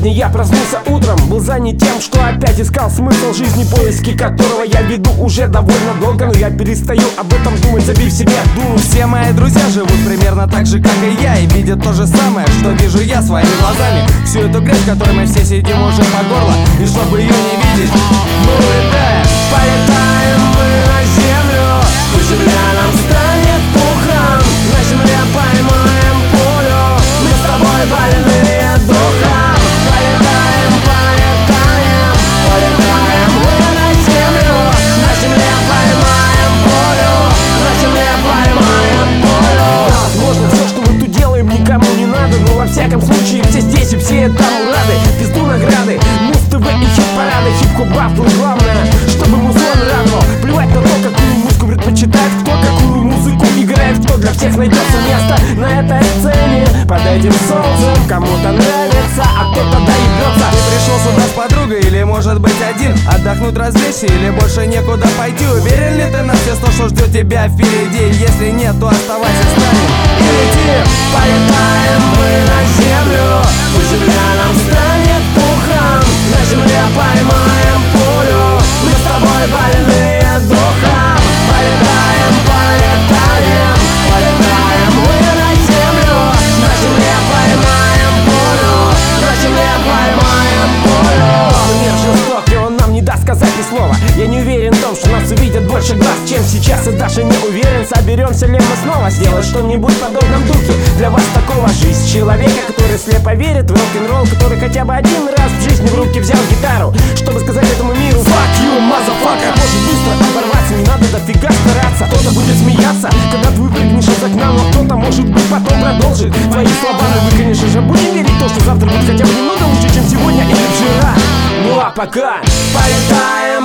Сегодня я проснулся утром, был занят тем, что опять искал смысл жизни, поиски которого я веду уже довольно долго. Но я перестаю об этом думать, забив себе дуру. Все мои друзья живут примерно так же, как и я, и видят то же самое, что вижу я своими глазами. Всю эту грязь, в которой мы все сидим уже по горло, и чтобы ее не видеть, мы улетаем. Полетаем мы на землю, пусть земля нам станет пухом. На земле поймаем пулю, мы с тобой больные духом. Полетаем, полетаем, полетаем мы на землю. На земле поймаем пулю, на земле поймаем пулю. Возможно, все, что мы тут делаем, никому не надо, но во всяком случае все здесь и все этому рады. Пизду награды, Муз-ТВ и хит-парады, хип-хоп батл. Главное, чтобы музон радовал. Плевать на то, какую музыку предпочитает кто, какую музыку играет кто. Для всех найдется место на этой сцене, под этим солнцем. Кому-то нравится, а кто-то доебется. Ты пришел сюда с подругой или может быть один? Отдохнуть, развлечься или больше некуда пойти? Уверен ли ты на все сто, что ждет тебя впереди? Если нет, то оставайся с нами и лети. Полетаем мы на землю, пусть земля нам станет пухом. На земле поймаем пулю, мы с тобой больные духом. Полетаем, полетаем, полетаем мы на землю. На земле поймаем пулю, на земле поймаем пулю. Мир жесток, и он нам не даст сказать ни слова. Я не уверен в том, что нас увидят больше глаз, чем сейчас. И даже не уверен, соберемся ли мы снова сделать что-нибудь в подобном духе. Для вас такого жизнь человека, который слепо верит в рок-н-ролл, который хотя бы один раз в жизни в руки взял гитару, чтобы сказать этому миру fuck you, motherfucker. Может быстро оборваться, не надо дофига стараться. Кто-то будет смеяться, когда ты выпрыгнешь из окна, но кто-то, может быть, потом продолжит твои слова. Но вы, конечно же, будете верить в то, что завтра будет хотя бы немного лучше, чем сегодня или вчера. Ну а пока полетаем